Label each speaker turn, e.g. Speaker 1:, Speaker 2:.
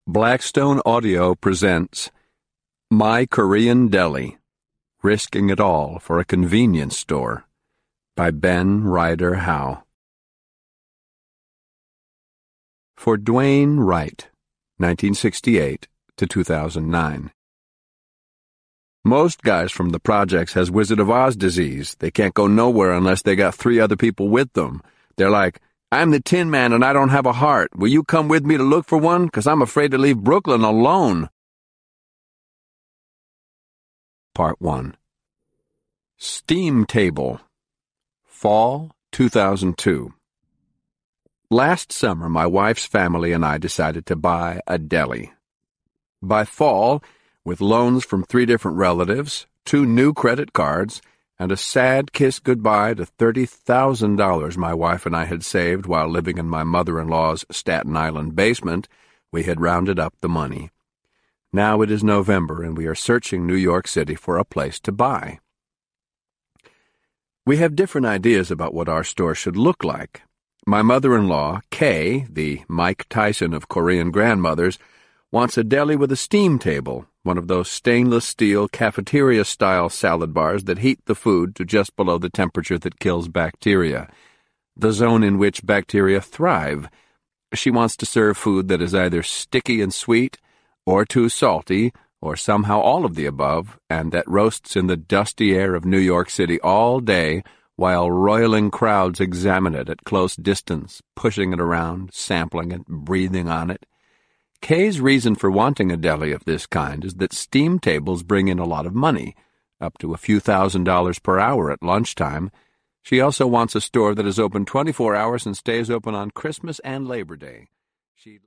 Speaker 1: Blackstone Audio presents My Korean Deli, Risking It All for a Convenience Store by Ben Ryder Howe. For Dwayne Wright, 1968 to 2009. Most guys from the projects has Wizard of Oz disease. They can't go nowhere unless they got 3 other people with them. They're like, I'm the Tin Man and I don't have a heart. Will you come with me to look for one? 'Cause I'm afraid to leave Brooklyn alone. Part 1. Steam Table. Fall 2002. Last summer, my wife's family and I decided to buy a deli. By fall, with loans from 3 different relatives, 2 new credit cards, and a sad kiss goodbye to $30,000 my wife and I had saved while living in my mother-in-law's Staten Island basement, we had rounded up the money. Now it is November, and we are searching New York City for a place to buy. We have different ideas about what our store should look like. My mother-in-law, Kay, the Mike Tyson of Korean grandmothers, wants a deli with a steam table, one of those stainless steel cafeteria-style salad bars that heat the food to just below the temperature that kills bacteria, the zone in which bacteria thrive. She wants to serve food that is either sticky and sweet, or too salty, or somehow all of the above, and that roasts in the dusty air of New York City all day while roiling crowds examine it at close distance, pushing it around, sampling it, breathing on it. Kay's reason for wanting a deli of this kind is that steam tables bring in a lot of money, up to a few $1,000s per hour at lunchtime. She also wants a store that is open 24 hours and stays open on Christmas and Labor Day.